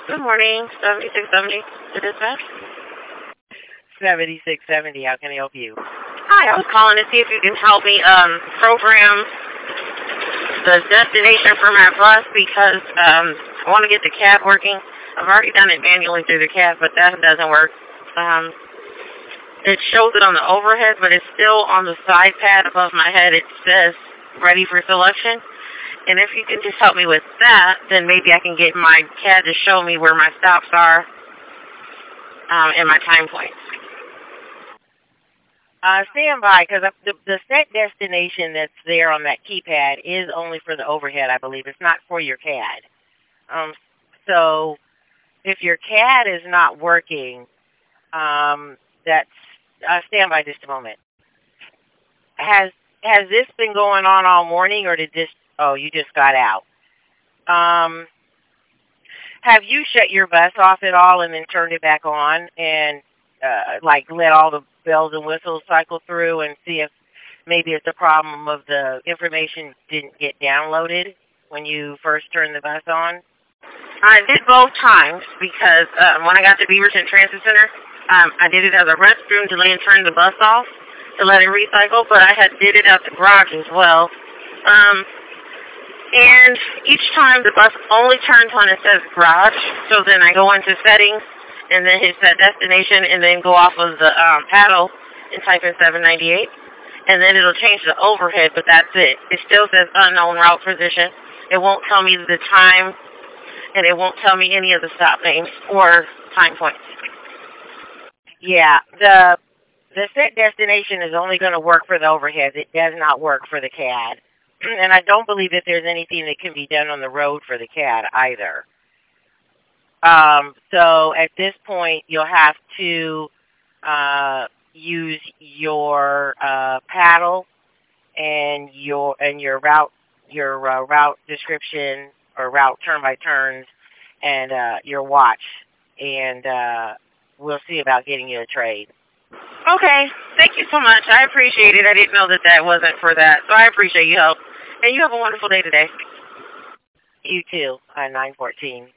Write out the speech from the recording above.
Good morning, 7670. To dispatch? 7670, how can I help you? Hi, I was calling to see if you can help me program the destination for my bus because I want to get the cab working. I've already done it manually through the cab, but that doesn't work. It shows it on the overhead, but it's still on the side pad above my head. It says ready for selection. And if you can just help me with that, then maybe I can get my CAD to show me where my stops are and my time points. Stand by, because the set destination that's there on that keypad is only for the overhead, I believe. It's not for your CAD. So if your CAD is not working, that's stand by just a moment. Has this been going on all morning, or did this? Oh, you just got out. Have you shut your bus off at all and then turned it back on and let all the bells and whistles cycle through and see if maybe it's a problem of the information didn't get downloaded when you first turned the bus on? I did both times because when I got to Beaverton Transit Center, I did it as a restroom to and turn the bus off to let it recycle, but I did it at the garage as well. And each time the bus only turns when it says garage, so then I go into settings and then hit set destination and then go off of the paddle and type in 798. And then it'll change the overhead, but that's it. It still says unknown route position. It won't tell me the time, and it won't tell me any of the stop names or time points. Yeah, the set destination is only going to work for the overheads. It does not work for the CAD. And I don't believe that there's anything that can be done on the road for the CAD either. So at this point, you'll have to use your paddle and your route description or route turn by turns and your watch, and we'll see about getting you a trade. Okay, thank you so much. I appreciate it. I didn't know that wasn't for that, so I appreciate your help. And you have a wonderful day today. You too, 914.